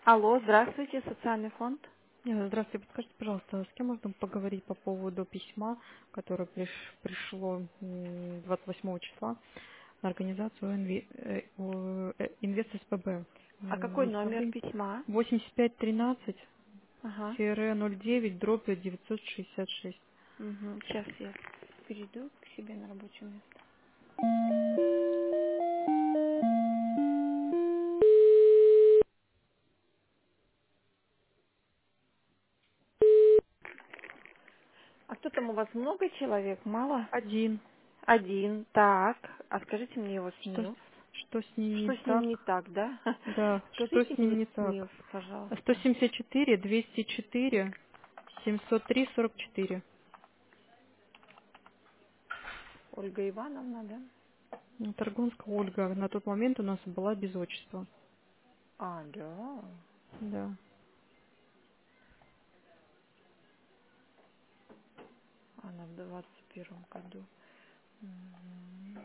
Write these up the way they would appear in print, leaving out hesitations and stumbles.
Алло, здравствуйте, социальный фонд. Здравствуйте, подскажите, пожалуйста, с кем можно поговорить по поводу письма, которое пришло 28 числа на организацию Инвест СПБ? А какой номер Направление письма? 8513-09-966. Ага. 966. Угу. Сейчас я перейду к себе на рабочее место. А кто там у вас, много человек? Мало? Один. Один. Так. А скажите мне его Что, СНИЛС. что с ним не Что с ним так? не так, да? Да, что Скажите с мне ним не так? СНИЛС, пожалуйста. 174-204-703-44. Ольга Ивановна, да? Торгунская Ольга на тот момент у нас была без отчества. А, да. Да. Она в 21 году. Мгм.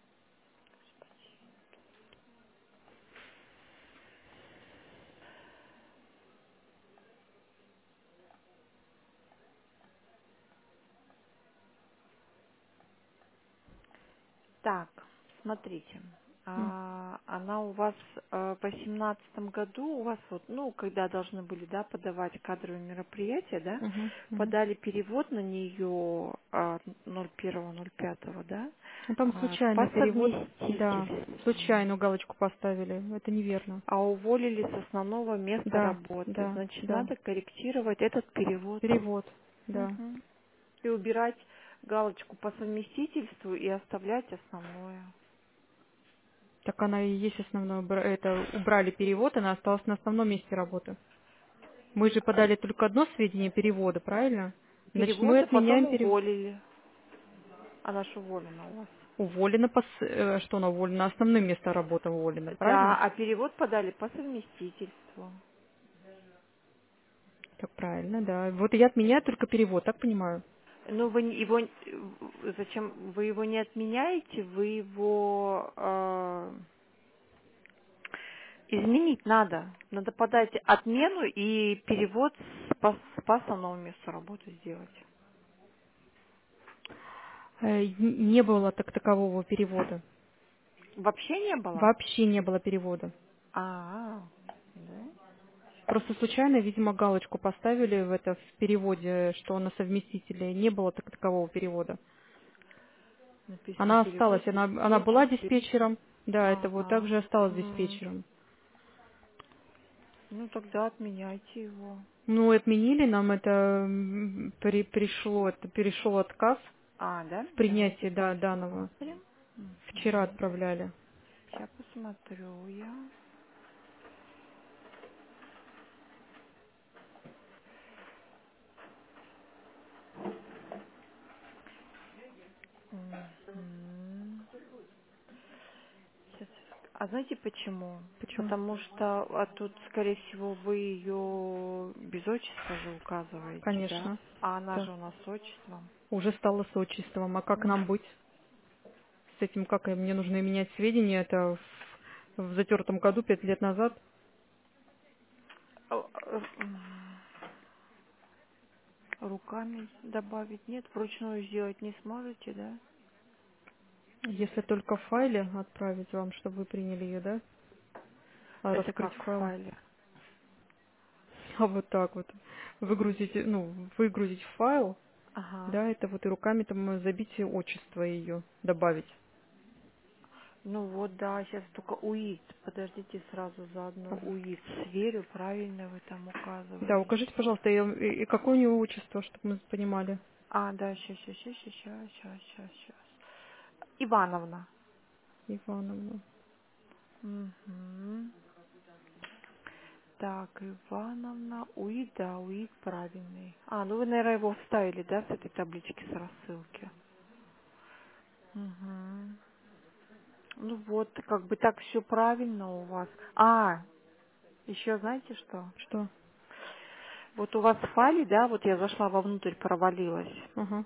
Так, смотрите, М, она у вас по 17 году, у вас вот, ну, когда должны были, да, подавать кадровые мероприятия, да, мгм, мгм. подали перевод на нее 01.05, да, Ну, там по случайно перевод, да, совместительству, случайную галочку поставили. Это неверно. а уволили с основного места Да, работы. да, Значит, да. надо корректировать этот перевод. Перевод, да. Мгм. И убирать галочку по совместительству и оставлять основное. Так она и есть основное. Это убрали перевод, она осталась на основном месте работы. Мы же подали только одно сведение перевода, правильно? Значит, мы Переводы потом отменяем перевод. уволили. Она ж уволена у вас. Уволена, что она уволена? Основное место работы уволена, Да, правильно? а перевод подали по совместительству. Так правильно, да. Вот и я отменяю только перевод, так понимаю? Но вы его зачем вы его не отменяете, вы его изменить надо. Надо подать отмену и перевод по основному месту работы сделать. Не было так такового перевода. Вообще не было? Вообще не было перевода. Да? Просто случайно, видимо, галочку поставили в переводе, что на совместителе. Не было так такового перевода. Написано Она перевод осталась, она была диспетчер. диспетчером. Да, это вот Ага. также осталась М. диспетчером. Ну тогда отменяйте его. Ну, отменили нам это, перешел отказ Да? в Давайте принятии, да, данного. посмотрим. Вчера отправляли. Сейчас посмотрю я. Мгм. Щас. А знаете почему? Почему? Потому что тут, скорее всего, вы ее без отчества же указываете, да? Конечно. А она Да. же у нас с отчеством. Уже стало с отчеством. А как М. нам быть с этим? Как мне нужно менять сведения? Это в затертом году, 5 лет назад. Руками добавить нет, вручную сделать не сможете, да? Если только в файле отправить вам, чтобы вы приняли ее, да? А Это раскрыть как в файл. файле. А вот так вот. Выгрузить файл, Ага. да, это вот и руками там забить отчество ее, добавить. Ну вот, да, сейчас только УИД. Подождите, сразу заодно УИД сверю, правильно вы там Да, указываете. укажите, пожалуйста, и какое у него отчество, чтобы мы понимали. Да, сейчас. Ивановна. Ивановна. Угу. Так, Ивановна, УИД, да, УИД правильный. Ну вы, наверное, его вставили, да, с этой таблички с рассылки. Угу. Ну вот, как бы так все правильно у вас. Еще знаете что? Что? Вот у вас в файле, да, вот я зашла вовнутрь, провалилась. Ага.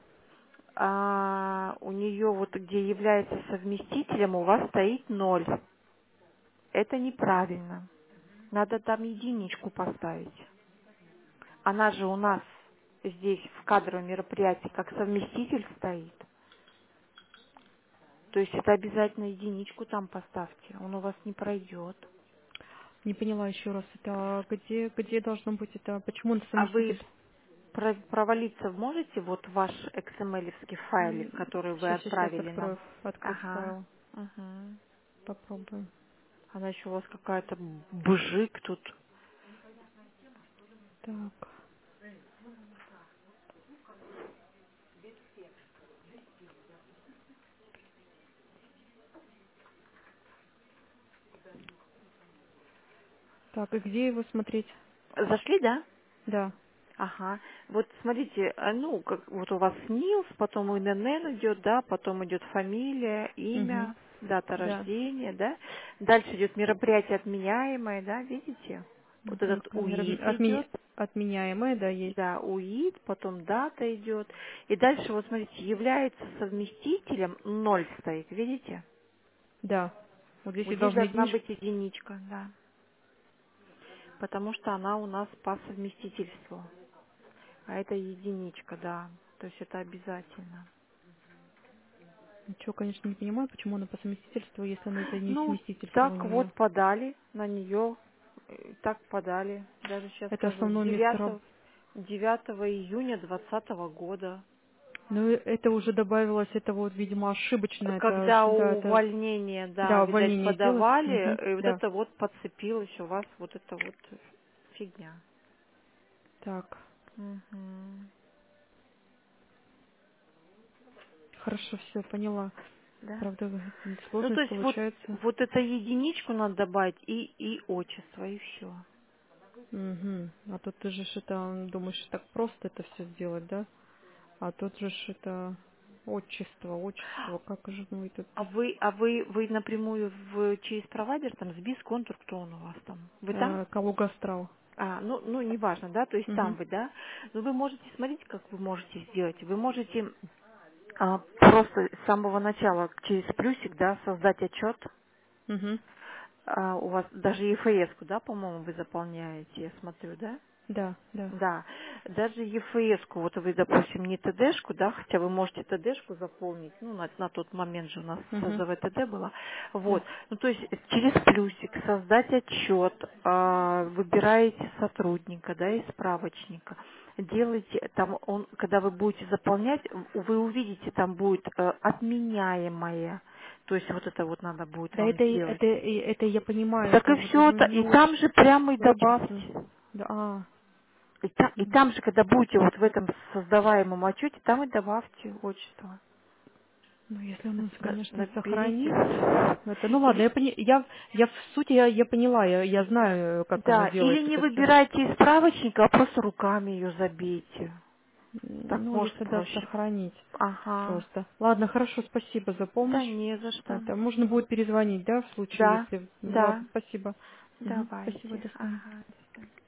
У нее вот где является совместителем, у вас стоит 0. Это неправильно. Надо там единичку поставить. Она же у нас здесь в кадровом мероприятии как совместитель стоит. То есть это обязательно единичку там поставьте. Он у вас не пройдет. Не поняла еще раз, это где должно быть это, почему он А вы совместитель? провалиться можете вот в ваш XML-евский файлик, который вы Сейчас отправили открою, нам? открыть Ага. файл, Угу. попробуем. Она еще у вас какая-то бжик тут. Так, так, и где его смотреть? Зашли, да? Да. Ага. Вот смотрите, ну, как вот у вас НИЛС, потом ИНН идет, да, потом идет фамилия, Угу. имя, дата Да. рождения, да. Дальше идет мероприятие отменяемое, да, видите? Вот этот УИД идет, Отменяемое, да, есть. да, УИД, потом дата идет. И дальше, вот смотрите, является совместителем, ноль стоит, видите? Да. Вот здесь Вот и здесь должна должна единичка. быть единичка, да. Потому что она у нас по совместительству. А это единичка, да. То есть это обязательно. Ничего, конечно, не понимаю, почему она по совместительству, если она это не Ну, совместительство у так нее. вот подали на нее. Так подали. Даже сейчас Это скажу, основное место работы. 9 июня 2020 года. Ну, это уже добавилось, это вот, видимо, ошибочно, это, Когда да, это, увольнение, да, да, видать, увольнение делать. подавали, Угу. и вот Да. это вот подцепилось у вас, вот это вот фигня. Так, Мгм. хорошо, все, поняла. Да. Правда, Ну, то сложность есть вот, получается. вот это единичку надо добавить и отчество, и все. Угу. А тут ты же ж это, думаешь, так просто это все сделать, да? А тут же ж это отчество, как же, ну, это А вы напрямую через провайдер, там, СБИС, Контур, кто он у вас там? Вы там? Калуга Астрал. Ну, неважно, да, то есть там Угу. вы, да? Но вы можете, смотрите, как вы можете сделать. Вы можете просто с самого начала через плюсик, да, создать отчет. Угу. У вас даже ЕФС-ку, да, по-моему, вы заполняете, я смотрю, да? Да, да. Да, даже ЕФС-ку, вот вы, допустим, не ТДшку, да, хотя вы можете ТДшку заполнить, ну, на тот момент же у нас Угу. СЗВ ТД было, вот, Да. ну, то есть через плюсик создать отчет, выбираете сотрудника, да, из справочника, делаете, там, он, когда вы будете заполнять, вы увидите, там будет отменяемое, то есть вот это вот надо будет Да, вам сделать. это я понимаю, Так это и вот все, уже это, и не там же прямо и очень. добавьте. Да, И там же, когда будете вот в этом создаваемом отчете, там и добавьте отчество. ну, если он, конечно, Наберите. сохранится, это, ну ладно, Или, я в сути я поняла, я знаю, как оно да, или делается, не это все. выбирайте из справочника, а просто руками ее забейте. Так Ну, может если да, проще. сохранить Ага. просто. Ладно, хорошо, спасибо за Да помощь. не за что. Это можно будет перезвонить, да, в случае, Да, если. Ну да. ладно, спасибо. Мгм, спасибо, Давайте. до свидания. Ага. До свидания.